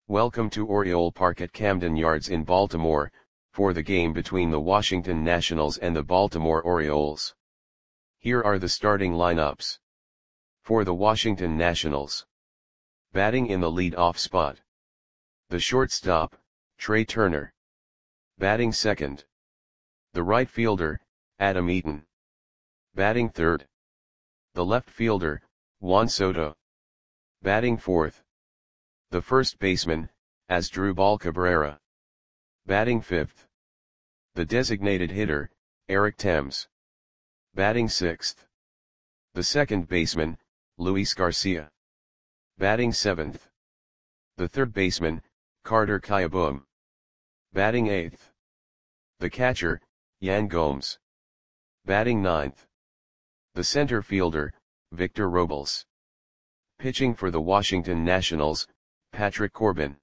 Welcome to Oriole Park at Camden Yards in Baltimore, for the game between the Washington Nationals and the Baltimore Orioles. Here are the starting lineups. For the Washington Nationals. Batting in the lead-off spot. The shortstop, Trea Turner. Batting second. The right fielder, Adam Eaton. Batting third. The left fielder, Juan Soto. Batting fourth. The first baseman, Asdrubal Cabrera. Batting fifth. The designated hitter, Eric Thames. Batting sixth. The second baseman, Luis Garcia. Batting seventh. The third baseman, Carter Kieboom. Batting eighth. The catcher, Yan Gomes. Batting ninth. The center fielder, Victor Robles. Pitching for the Washington Nationals, Patrick Corbin.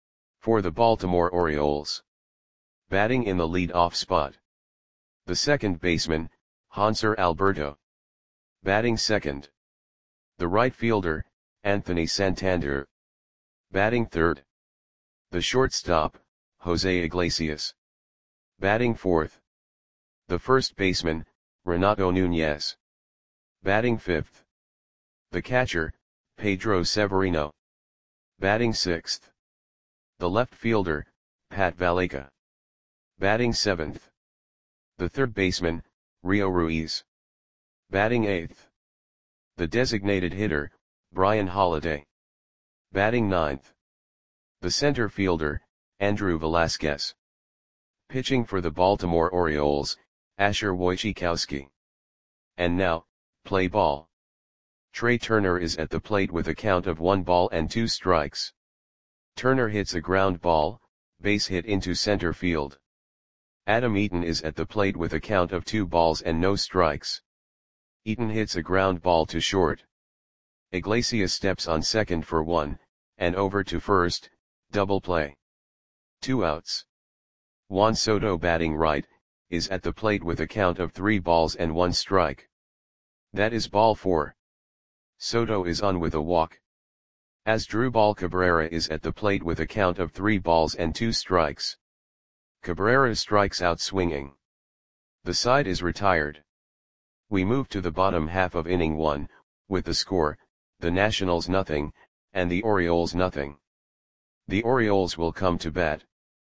For the Baltimore Orioles. Batting in the lead-off spot. The second baseman, Hanser Alberto. Batting second. The right fielder, Anthony Santander. Batting third. The shortstop, Jose Iglesias. Batting fourth. The first baseman, Renato Nunez. Batting fifth. The catcher, Pedro Severino. Batting sixth. The left fielder, Pat Valaika. Batting seventh. The third baseman, Rio Ruiz. Batting eighth. The designated hitter, Brian Holiday. Batting ninth. The center fielder, Andrew Velasquez. Pitching for the Baltimore Orioles, Asher Wojciechowski. And now, play ball. Trea Turner is at the plate with a count of 1 ball and 2 strikes. Turner hits a ground ball, base hit into center field. Adam Eaton is at the plate with a count of 2 balls and no strikes. Eaton hits a ground ball to short. Iglesias steps on second for 1, and over to first, double play. 2 outs. Juan Soto, batting right, is at the plate with a count of 3 balls and 1 strike. That is ball 4. Soto is on with a walk. Asdrubal Cabrera is at the plate with a count of 3 balls and 2 strikes. Cabrera strikes out swinging. The side is retired. We move to the bottom half of inning 1, with the score, the Nationals nothing, and the Orioles nothing. The Orioles will come to bat.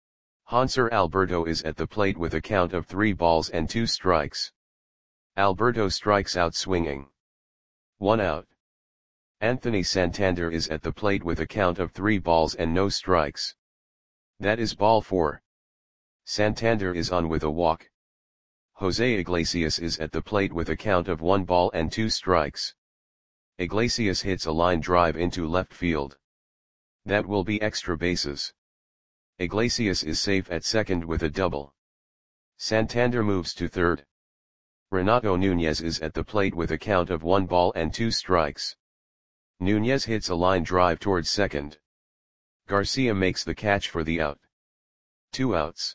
Hanser Alberto is at the plate with a count of 3 balls and 2 strikes. Alberto strikes out swinging. 1 out. Anthony Santander is at the plate with a count of 3 balls and no strikes. That is ball 4. Santander is on with a walk. Jose Iglesias is at the plate with a count of 1 ball and 2 strikes. Iglesias hits a line drive into left field. That will be extra bases. Iglesias is safe at second with a double. Santander moves to third. Renato Nunez is at the plate with a count of 1 ball and 2 strikes. Nunez hits a line drive towards second. Garcia makes the catch for the out. 2 outs.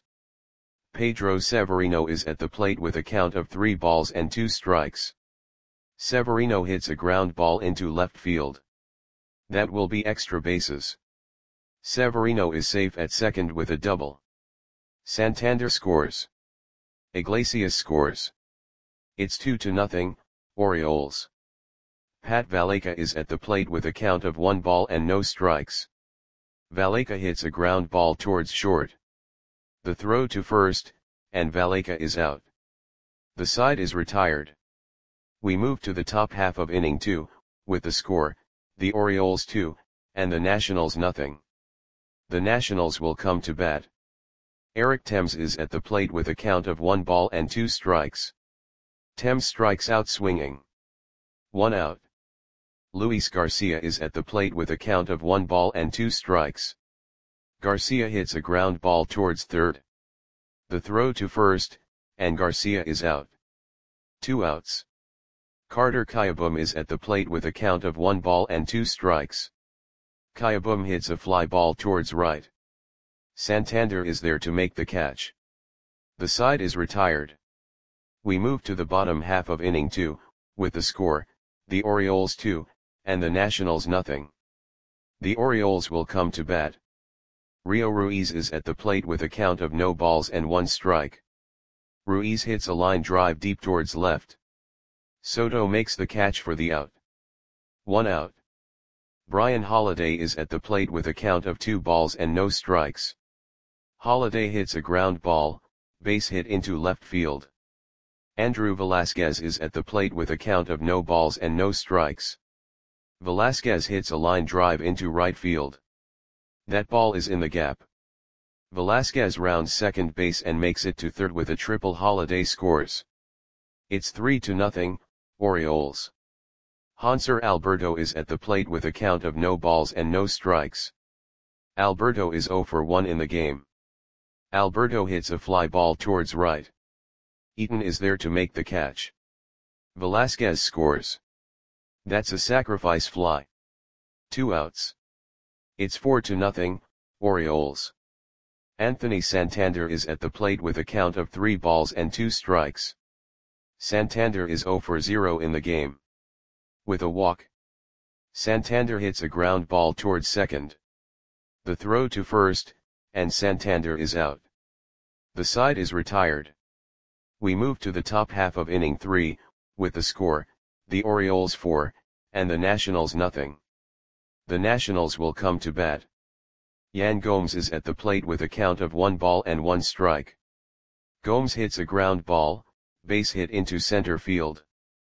Pedro Severino is at the plate with a count of 3 balls and 2 strikes. Severino hits a ground ball into left field. That will be extra bases. Severino is safe at second with a double. Santander scores. Iglesias scores. It's 2-0, Orioles. Pat Valaika is at the plate with a count of 1 ball and no strikes. Valaika hits a ground ball towards short. The throw to first, and Valaika is out. The side is retired. We move to the top half of inning 2, with the score, the Orioles 2, and the Nationals nothing. The Nationals will come to bat. Eric Thames is at the plate with a count of 1 ball and 2 strikes. Thames strikes out swinging. 1 out. Luis Garcia is at the plate with a count of 1 ball and 2 strikes. Garcia hits a ground ball towards third. The throw to first, and Garcia is out. 2 outs. Carter Kieboom is at the plate with a count of 1 ball and 2 strikes. Kieboom hits a fly ball towards right. Santander is there to make the catch. The side is retired. We move to the bottom half of inning 2, with the score, the Orioles 2, and the Nationals nothing. The Orioles will come to bat. Rio Ruiz is at the plate with a count of no balls and one strike. Ruiz hits a line drive deep towards left. Soto makes the catch for the out. 1 out. Brian Holiday is at the plate with a count of 2 balls and no strikes. Holiday hits a ground ball, base hit into left field. Andrew Velasquez is at the plate with a count of no balls and no strikes. Velasquez hits a line drive into right field. That ball is in the gap. Velasquez rounds second base and makes it to third with a triple. Holiday scores. It's 3-0, Orioles. Hanser Alberto is at the plate with a count of no balls and no strikes. Alberto is 0 for 1 in the game. Alberto hits a fly ball towards right. Eaton is there to make the catch. Velasquez scores. That's a sacrifice fly. 2 outs. It's 4-0, Orioles. Anthony Santander is at the plate with a count of 3 balls and 2 strikes. Santander is 0 for 0 in the game. With a walk, Santander hits a ground ball towards second. The throw to first, and Santander is out. The side is retired. We move to the top half of inning 3, with the score, the Orioles 4, and the Nationals nothing. The Nationals will come to bat. Yan Gomes is at the plate with a count of 1 ball and 1 strike. Gomes hits a ground ball, base hit into center field.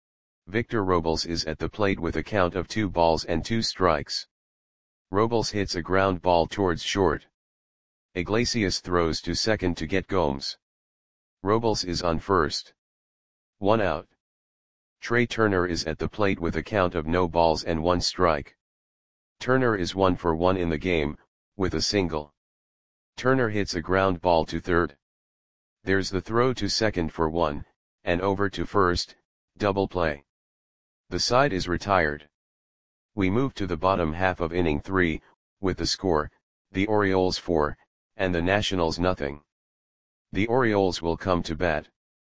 Victor Robles is at the plate with a count of 2 balls and 2 strikes. Robles hits a ground ball towards short. Iglesias throws to second to get Gomes. Robles is on first. 1 out. Trey Turner is at the plate with a count of no balls and 1 strike. Turner is 1 for 1 in the game, with a single. Turner hits a ground ball to third. There's the throw to second for 1, and over to first, double play. The side is retired. We move to the bottom half of inning 3, with the score, the Orioles 4, and the Nationals nothing. The Orioles will come to bat.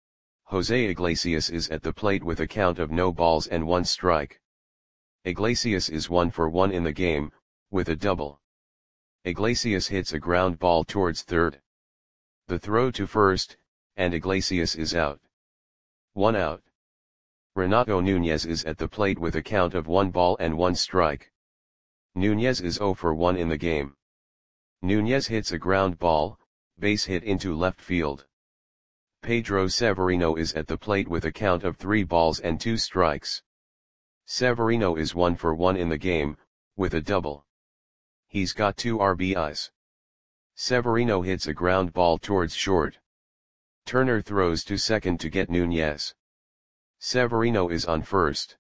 Jose Iglesias is at the plate with a count of no balls and 1 strike. Iglesias is 1 for 1 in the game, with a double. Iglesias hits a ground ball towards third. The throw to first, and Iglesias is out. 1 out. Renato Nunez is at the plate with a count of 1 ball and 1 strike. Nunez is 0 for 1 in the game. Nunez hits a ground ball, base hit into left field. Pedro Severino is at the plate with a count of 3 balls and 2 strikes. Severino is 1 for 1 in the game, with a double. He's got 2 RBIs. Severino hits a ground ball towards short. Turner throws to second to get Nunez. Severino is on first.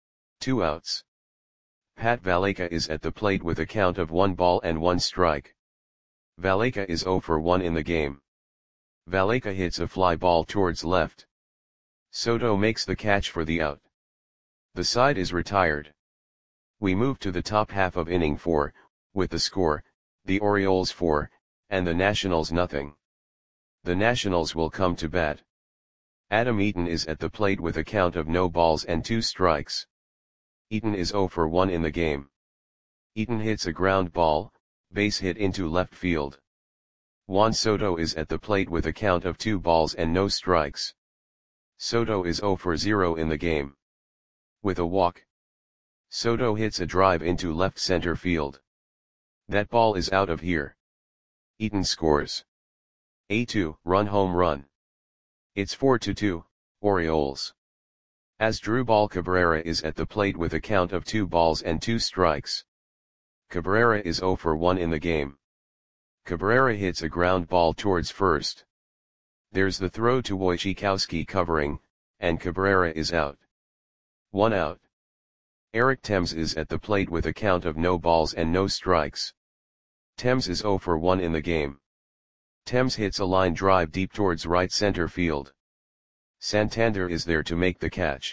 2 outs. Pat Valaika is at the plate with a count of 1 ball and 1 strike. Valaika is 0 for 1 in the game. Valaika hits a fly ball towards left. Soto makes the catch for the out. The side is retired. We move to the top half of inning 4, with the score, the Orioles 4, and the Nationals nothing. The Nationals will come to bat. Adam Eaton is at the plate with a count of no balls and 2 strikes. Eaton is 0 for 1 in the game. Eaton hits a ground ball, base hit into left field. Juan Soto is at the plate with a count of 2 balls and no strikes. Soto is 0 for 0 in the game. With a walk, Soto hits a drive into left center field. That ball is out of here. Eaton scores a 2-run home run. It's 4-2, Orioles. Asdrubal Cabrera is at the plate with a count of 2 balls and 2 strikes. Cabrera is 0 for 1 in the game. Cabrera hits a ground ball towards first. There's the throw to Wojciechowski covering, and Cabrera is out. 1 out. Eric Thames is at the plate with a count of no balls and no strikes. Thames is 0 for 1 in the game. Thames hits a line drive deep towards right center field. Santander is there to make the catch.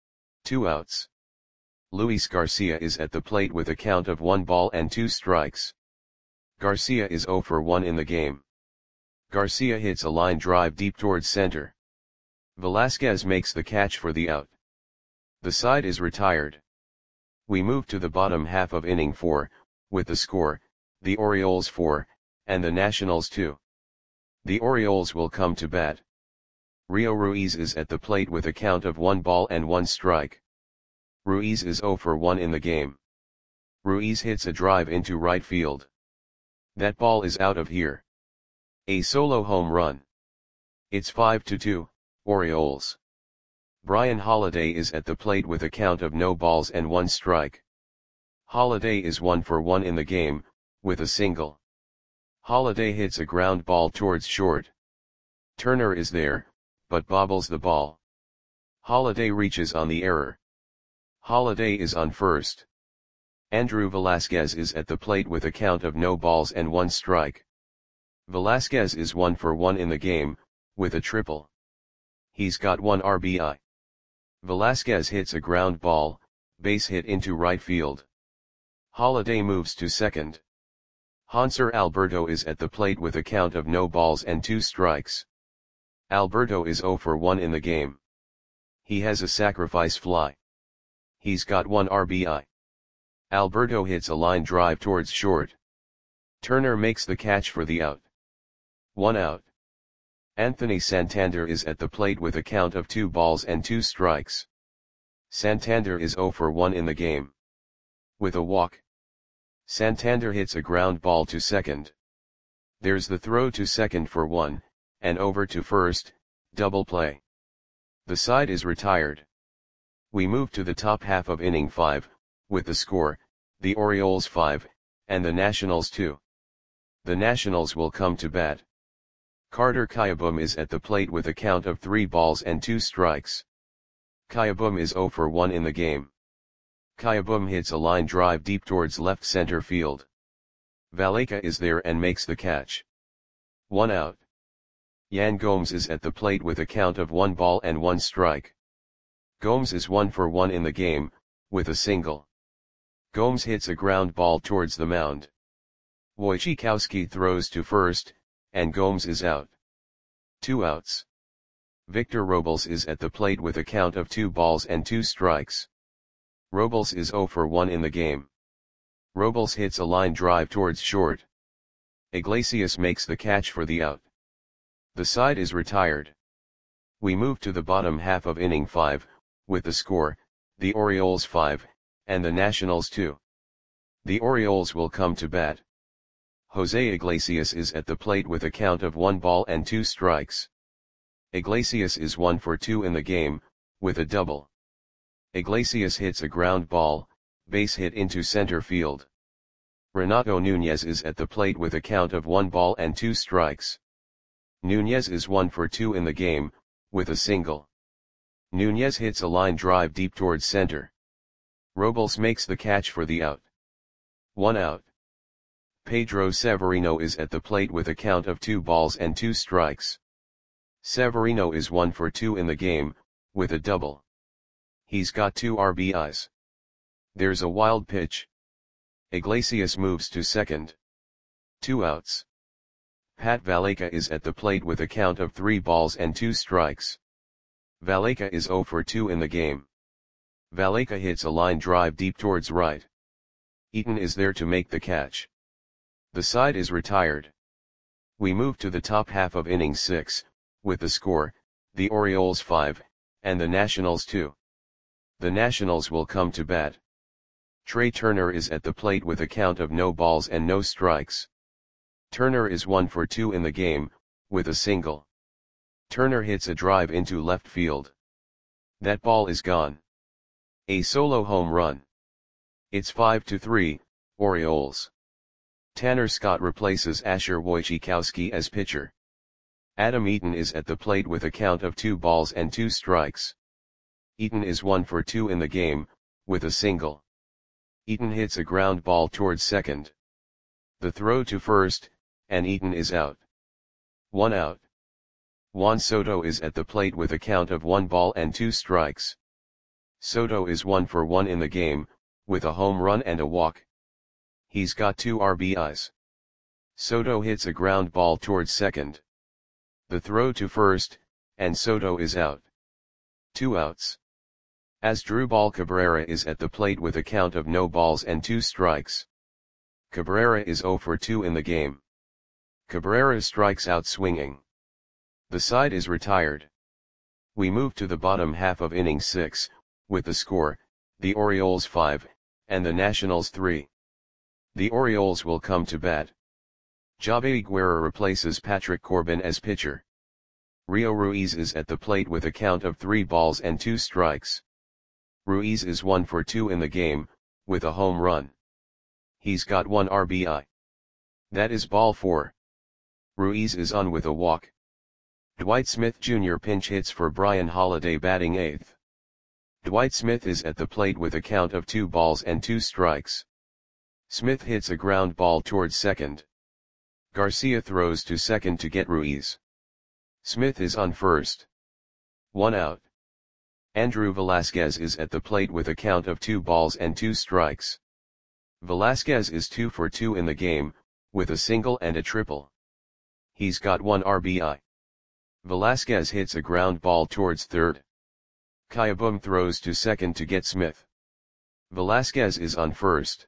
2 outs. Luis Garcia is at the plate with a count of 1 ball and 2 strikes. Garcia is 0 for 1 in the game. Garcia hits a line drive deep towards center. Velasquez makes the catch for the out. The side is retired. We move to the bottom half of inning 4, with the score, the Orioles 4, and the Nationals 2. The Orioles will come to bat. Rio Ruiz is at the plate with a count of 1 ball and 1 strike. Ruiz is 0 for 1 in the game. Ruiz hits a drive into right field. That ball is out of here. A solo home run. It's 5-2, Orioles. Brian Holiday is at the plate with a count of no balls and 1 strike. Holiday is 1 for 1 in the game, with a single. Holiday hits a ground ball towards short. Turner is there, but bobbles the ball. Holiday reaches on the error. Holiday is on first. Andrew Velasquez is at the plate with a count of no balls and 1 strike. Velasquez is 1 for 1 in the game, with a triple. He's got 1 RBI. Velasquez hits a ground ball, base hit into right field. Holiday moves to second. Hanser Alberto is at the plate with a count of no balls and 2 strikes. Alberto is 0 for 1 in the game. He has a sacrifice fly. He's got 1 RBI. Alberto hits a line drive towards short. Turner makes the catch for the out. 1 out. Anthony Santander is at the plate with a count of 2 balls and 2 strikes. Santander is 0 for 1 in the game. With a walk. Santander hits a ground ball to second. There's the throw to second for 1, and over to first, double play. The side is retired. We move to the top half of inning 5, with the score, the Orioles 5, and the Nationals 2. The Nationals will come to bat. Carter Kieboom is at the plate with a count of 3 balls and 2 strikes. Kieboom is 0 for 1 in the game. Kieboom hits a line drive deep towards left center field. Valaika is there and makes the catch. 1 out. Yan Gomes is at the plate with a count of 1 ball and 1 strike. Gomes is 1 for 1 in the game, with a single. Gomes hits a ground ball towards the mound. Wojciechowski throws to first, and Gomes is out. 2 outs. Victor Robles is at the plate with a count of 2 balls and 2 strikes. Robles is 0 for 1 in the game. Robles hits a line drive towards short. Iglesias makes the catch for the out. The side is retired. We move to the bottom half of inning 5, with the score, the Orioles 5, and the Nationals 2. The Orioles will come to bat. Jose Iglesias is at the plate with a count of 1 ball and 2 strikes. Iglesias is 1 for 2 in the game, with a double. Iglesias hits a ground ball, base hit into center field. Renato Nunez is at the plate with a count of 1 ball and 2 strikes. Nunez is 1 for 2 in the game, with a single. Nunez hits a line drive deep towards center. Robles makes the catch for the out. 1 out. Pedro Severino is at the plate with a count of 2 balls and 2 strikes. Severino is 1 for 2 in the game, with a double. He's got 2 RBIs. There's a wild pitch. Iglesias moves to second. 2 outs. Pat Valaika is at the plate with a count of 3 balls and 2 strikes. Valaika is 0 for 2 in the game. Valaika hits a line drive deep towards right. Eaton is there to make the catch. The side is retired. We move to the top half of inning 6, with the score, the Orioles 5, and the Nationals 2. The Nationals will come to bat. Trey Turner is at the plate with a count of no balls and no strikes. Turner is 1 for 2 in the game, with a single. Turner hits a drive into left field. That ball is gone. A solo home run. It's 5-3, Orioles. Tanner Scott replaces Asher Wojciechowski as pitcher. Adam Eaton is at the plate with a count of 2 balls and 2 strikes. Eaton is 1 for 2 in the game, with a single. Eaton hits a ground ball towards second. The throw to first, and Eaton is out. 1 out. Juan Soto is at the plate with a count of 1 ball and 2 strikes. Soto is 1 for 1 in the game, with a home run and a walk. He's got 2 RBIs. Soto hits a ground ball towards second. The throw to first, and Soto is out. 2 outs. Asdrubal Cabrera is at the plate with a count of no balls and 2 strikes. Cabrera is 0 for 2 in the game. Cabrera strikes out swinging. The side is retired. We move to the bottom half of inning 6, with the score, the Orioles 5, and the Nationals 3. The Orioles will come to bat. Javi Guerra replaces Patrick Corbin as pitcher. Rio Ruiz is at the plate with a count of 3 balls and 2 strikes. Ruiz is 1 for 2 in the game, with a home run. He's got 1 RBI. That is ball 4. Ruiz is on with a walk. Dwight Smith Jr. pinch hits for Brian Holiday batting 8th. Dwight Smith is at the plate with a count of 2 balls and 2 strikes. Smith hits a ground ball towards second. Garcia throws to second to get Ruiz. Smith is on first. 1 out. Andrew Velasquez is at the plate with a count of 2 balls and 2 strikes. Velasquez is 2 for 2 in the game, with a single and a triple. He's got 1 RBI. Velasquez hits a ground ball towards third. Kayabum throws to second to get Smith. Velasquez is on first.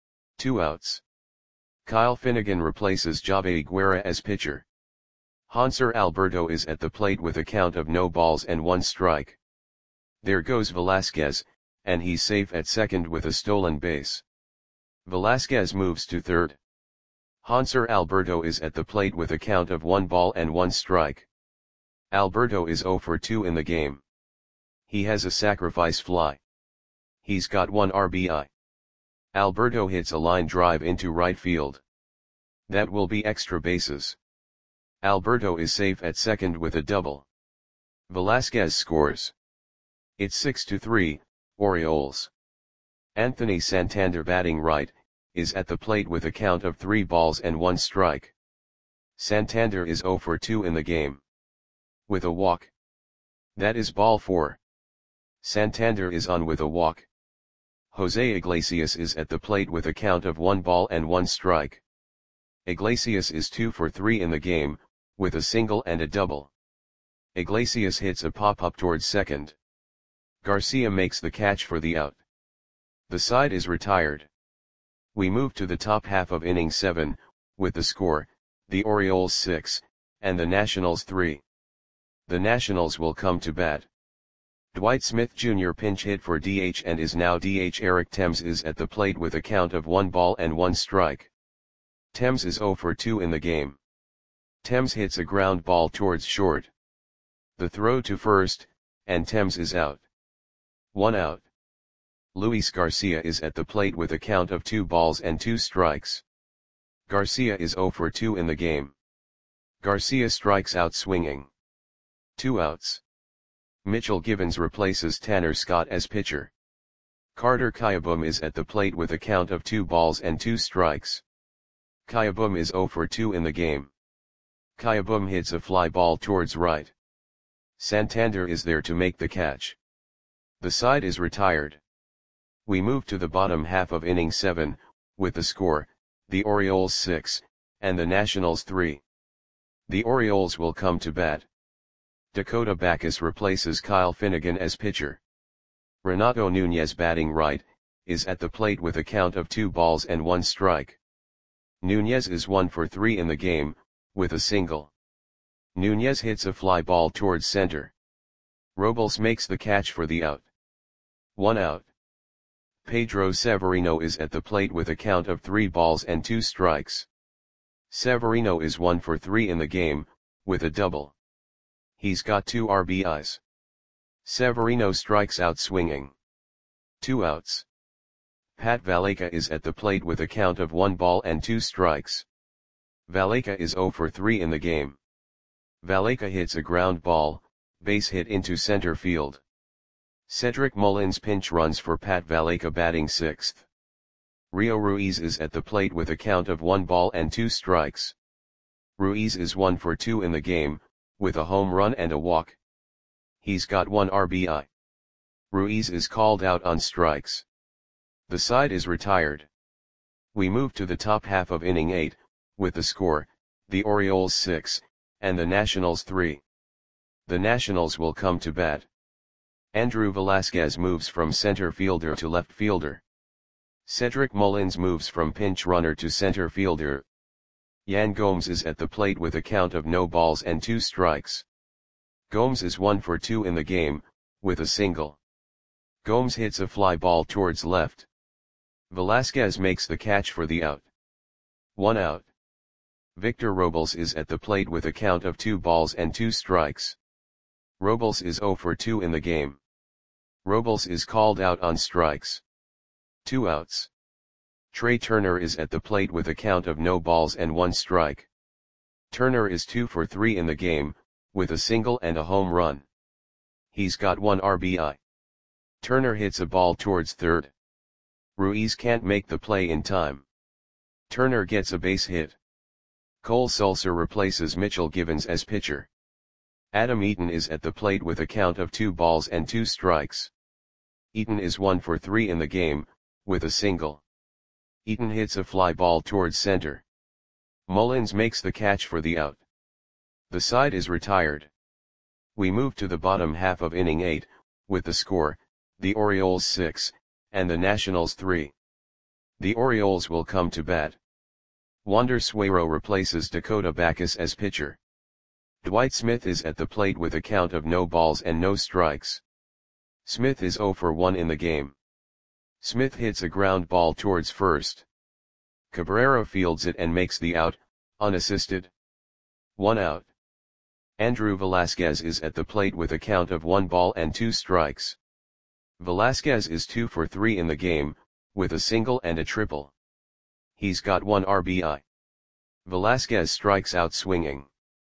2 outs. Kyle Finnegan replaces Javi Guerra as pitcher. Hanser Alberto is at the plate with a count of no balls and 1 strike. There goes Velasquez, and he's safe at second with a stolen base. Velasquez moves to third. Hanser Alberto is at the plate with a count of 1 ball and 1 strike. Alberto is 0 for 2 in the game. He has a sacrifice fly. He's got 1 RBI. Alberto hits a line drive into right field. That will be extra bases. Alberto is safe at second with a double. Velasquez scores. It's 6-3, Orioles. Anthony Santander batting right, is at the plate with a count of 3 balls and 1 strike. Santander is 0 for 2 in the game. With a walk. That is ball 4. Santander is on with a walk. Jose Iglesias is at the plate with a count of 1 ball and 1 strike. Iglesias is 2 for 3 in the game, with a single and a double. Iglesias hits a pop-up towards second. Garcia makes the catch for the out. The side is retired. We move to the top half of inning 7, with the score, the Orioles 6, and the Nationals 3. The Nationals will come to bat. Dwight Smith Jr. pinch hit for DH and is now DH. Eric Thames is at the plate with a count of 1 ball and 1 strike. Thames is 0 for 2 in the game. Thames hits a ground ball towards short. The throw to first, and Thames is out. 1 out. Luis Garcia is at the plate with a count of 2 balls and 2 strikes. Garcia is 0 for 2 in the game. Garcia strikes out swinging. 2 outs. Mitchell Givens replaces Tanner Scott as pitcher. Carter Kayabum is at the plate with a count of 2 balls and 2 strikes. Kayabum is 0 for 2 in the game. Kayabum hits a fly ball towards right. Santander is there to make the catch. The side is retired. We move to the bottom half of inning 7, with the score, the Orioles 6, and the Nationals 3. The Orioles will come to bat. Dakota Backus replaces Kyle Finnegan as pitcher. Renato Nunez batting right, is at the plate with a count of 2 balls and 1 strike. Nunez is 1 for 3 in the game, with a single. Nunez hits a fly ball towards center. Robles makes the catch for the out. 1 out. Pedro Severino is at the plate with a count of 3 balls and 2 strikes. Severino is 1 for 3 in the game, with a double. He's got 2 RBIs. Severino strikes out swinging. 2 outs. Pat Valaika is at the plate with a count of 1 ball and 2 strikes. Valaika is 0 for 3 in the game. Valaika hits a ground ball, base hit into center field. Cedric Mullins pinch runs for Pat Valaika batting 6th. Rio Ruiz is at the plate with a count of 1 ball and 2 strikes. Ruiz is 1 for 2 in the game, with a home run and a walk. He's got 1 RBI. Ruiz is called out on strikes. The side is retired. We move to the top half of inning 8, with the score, the Orioles 6, and the Nationals 3. The Nationals will come to bat. Andrew Velasquez moves from center fielder to left fielder. Cedric Mullins moves from pinch runner to center fielder. Yan Gomes is at the plate with a count of no balls and 2 strikes. Gomes is 1 for 2 in the game, with a single. Gomes hits a fly ball towards left. Velasquez makes the catch for the out. 1 out. Victor Robles is at the plate with a count of 2 balls and 2 strikes. Robles is 0 for 2 in the game. Robles is called out on strikes. 2 outs. Trey Turner is at the plate with a count of no balls and 1 strike. Turner is 2 for 3 in the game, with a single and a home run. He's got 1 RBI. Turner hits a ball towards third. Ruiz can't make the play in time. Turner gets a base hit. Cole Sulser replaces Mitchell Givens as pitcher. Adam Eaton is at the plate with a count of 2 balls and 2 strikes. Eaton is 1 for 3 in the game, with a single. Eaton hits a fly ball towards center. Mullins makes the catch for the out. The side is retired. We move to the bottom half of inning 8, with the score, the Orioles 6, and the Nationals 3. The Orioles will come to bat. Wander Suero replaces Dakota Backus as pitcher. Dwight Smith is at the plate with a count of no balls and no strikes. Smith is 0 for 1 in the game. Smith hits a ground ball towards first. Cabrera fields it and makes the out, unassisted. 1 out. Andrew Velasquez is at the plate with a count of 1 ball and 2 strikes. Velasquez is 2 for 3 in the game, with a single and a triple. He's got 1 RBI. Velasquez strikes out swinging.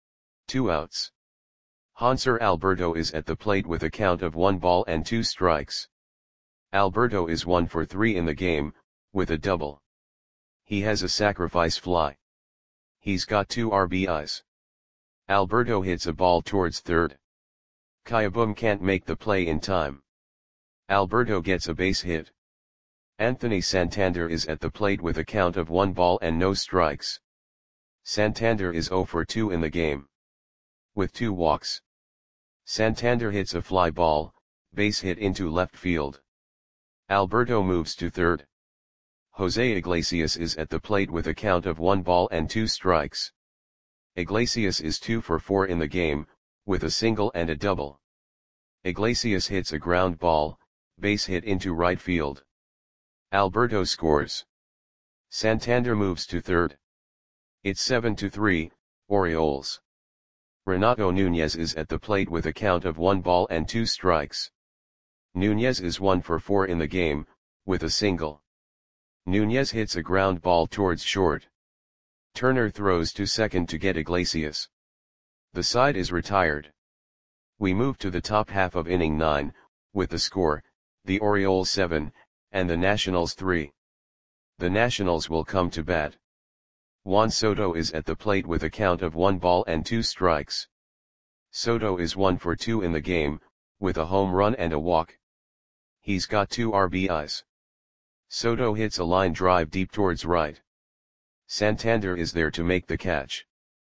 2 outs. Hanser Alberto is at the plate with a count of 1 ball and 2 strikes. Alberto is 1 for 3 in the game, with a double. He has a sacrifice fly. He's got 2 RBIs. Alberto hits a ball towards third. Kayabum can't make the play in time. Alberto gets a base hit. Anthony Santander is at the plate with a count of 1 ball and no strikes. Santander is 0 for 2 in the game, with 2 walks. Santander hits a fly ball, base hit into left field. Alberto moves to third. Jose Iglesias is at the plate with a count of 1 ball and 2 strikes. Iglesias is 2 for 4 in the game, with a single and a double. Iglesias hits a ground ball, base hit into right field. Alberto scores. Santander moves to third. It's 7-3, Orioles. Renato Nunez is at the plate with a count of 1 ball and 2 strikes. Nunez is 1 for 4 in the game, with a single. Nunez hits a ground ball towards short. Turner throws to second to get Iglesias. The side is retired. We move to the top half of inning 9, with the score, the Orioles 7, and the Nationals 3. The Nationals will come to bat. Juan Soto is at the plate with a count of 1 ball and 2 strikes. Soto is 1 for 2 in the game, with a home run and a walk. He's got 2 RBIs. Soto hits a line drive deep towards right. Santander is there to make the catch.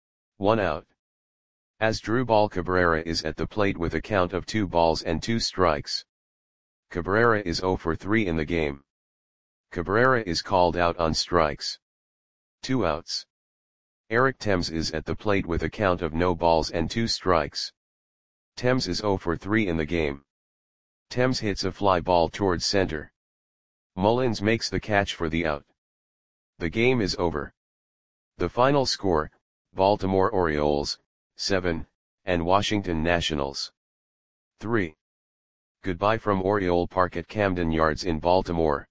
1 out. Asdrubal Cabrera is at the plate with a count of 2 balls and 2 strikes. Cabrera is 0 for 3 in the game. Cabrera is called out on strikes. 2 outs. Eric Thames is at the plate with a count of no balls and 2 strikes. Thames is 0 for 3 in the game. Thames hits a fly ball towards center. Mullins makes the catch for the out. The game is over. The final score, Baltimore Orioles, 7, and Washington Nationals, 3. Goodbye from Oriole Park at Camden Yards in Baltimore.